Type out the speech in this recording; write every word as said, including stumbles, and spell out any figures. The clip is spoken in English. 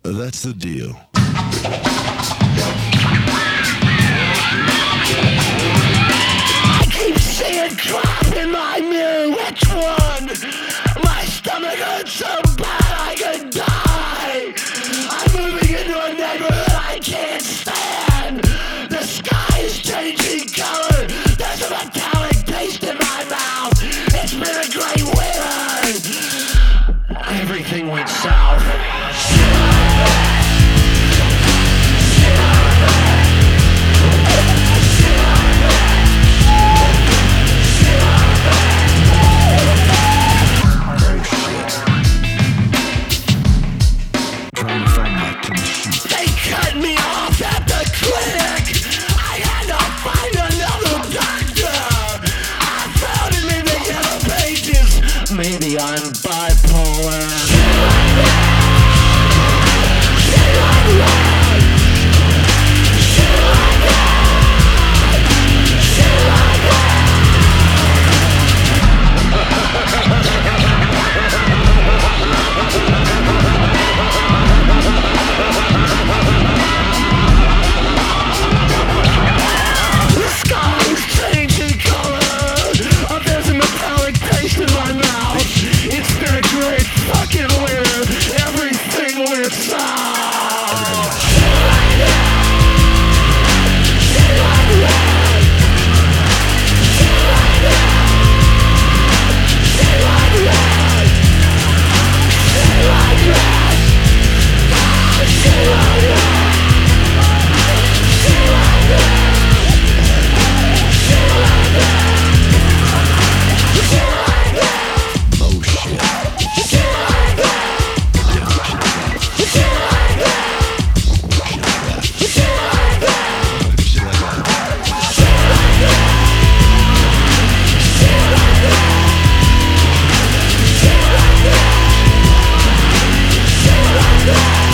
That's the deal. I keep seeing crap in my mirror. Which one? My stomach hurts so bad I could die. I'm moving into a neighborhood I can't stand. The sky is changing color. There's a metallic taste in my mouth. It's been a great winter. Everything went south. They cut me off at the clinic. I had to find another doctor. I found him in the yellow pages. Maybe I'm bipolar. Yeah.